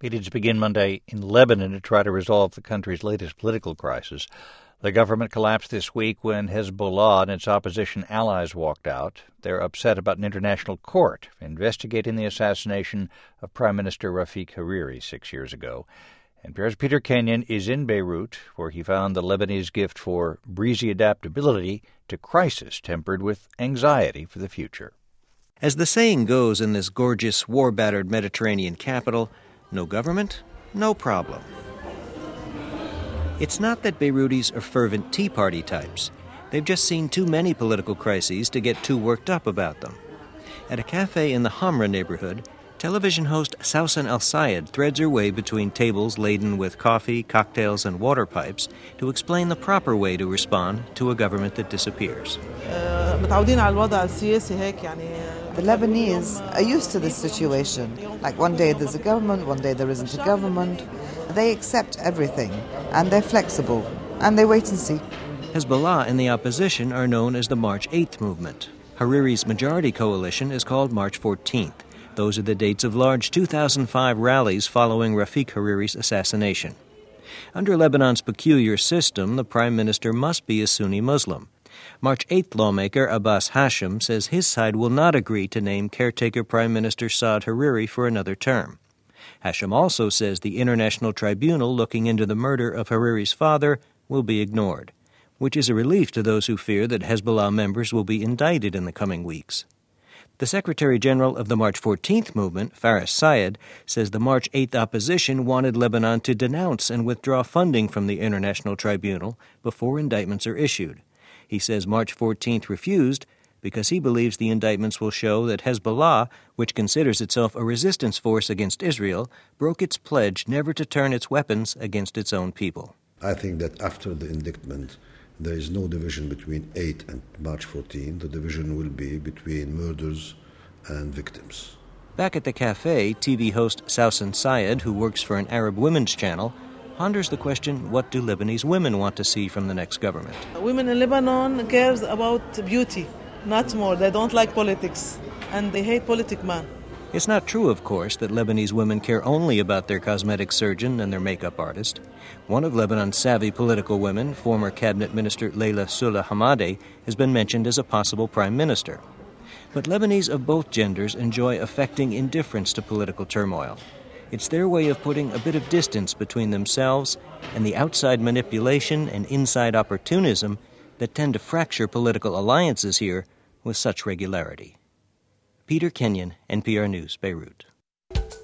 Meetings begin Monday in Lebanon to try to resolve the country's latest political crisis. The government collapsed this week when Hezbollah and its opposition allies walked out. They're upset about an international court investigating the assassination of Prime Minister Rafik Hariri 6 years ago. NPR's Peter Kenyon is in Beirut, where he found the Lebanese gift for breezy adaptability to crisis tempered with anxiety for the future. As the saying goes in this gorgeous, war-battered Mediterranean capital, no government, no problem. It's not that Beirutis are fervent Tea Party types. They've just seen too many political crises to get too worked up about them. At a cafe in the Hamra neighborhood, television host Sausan Al-Sayed threads her way between tables laden with coffee, cocktails, and water pipes to explain the proper way to respond to a government that disappears. The Lebanese are used to this situation. Like one day there's a government, one day there isn't a government. They accept everything, and they're flexible, and they wait and see. Hezbollah and the opposition are known as the March 8th movement. Hariri's majority coalition is called March 14th. Those are the dates of large 2005 rallies following Rafik Hariri's assassination. Under Lebanon's peculiar system, the prime minister must be a Sunni Muslim. March 8th lawmaker Abbas Hashem says his side will not agree to name caretaker Prime Minister Saad Hariri for another term. Hashem also says the International Tribunal looking into the murder of Hariri's father will be ignored, which is a relief to those who fear that Hezbollah members will be indicted in the coming weeks. The Secretary General of the March 14th movement, Faris Sayed, says the March 8th opposition wanted Lebanon to denounce and withdraw funding from the International Tribunal before indictments are issued. He says March 14th refused because he believes the indictments will show that Hezbollah, which considers itself a resistance force against Israel, broke its pledge never to turn its weapons against its own people. I think that after the indictment, there is no division between 8 and March 14. The division will be between murders and victims. Back at the cafe, TV host Sausan Sayed, who works for an Arab women's channel, ponders the question, what do Lebanese women want to see from the next government? Women in Lebanon cares about beauty, not more. They don't like politics, and they hate politic man. It's not true, of course, that Lebanese women care only about their cosmetic surgeon and their makeup artist. One of Lebanon's savvy political women, former cabinet minister Leila Sula Hamadeh, has been mentioned as a possible prime minister. But Lebanese of both genders enjoy affecting indifference to political turmoil. It's their way of putting a bit of distance between themselves and the outside manipulation and inside opportunism that tend to fracture political alliances here with such regularity. Peter Kenyon, NPR News, Beirut.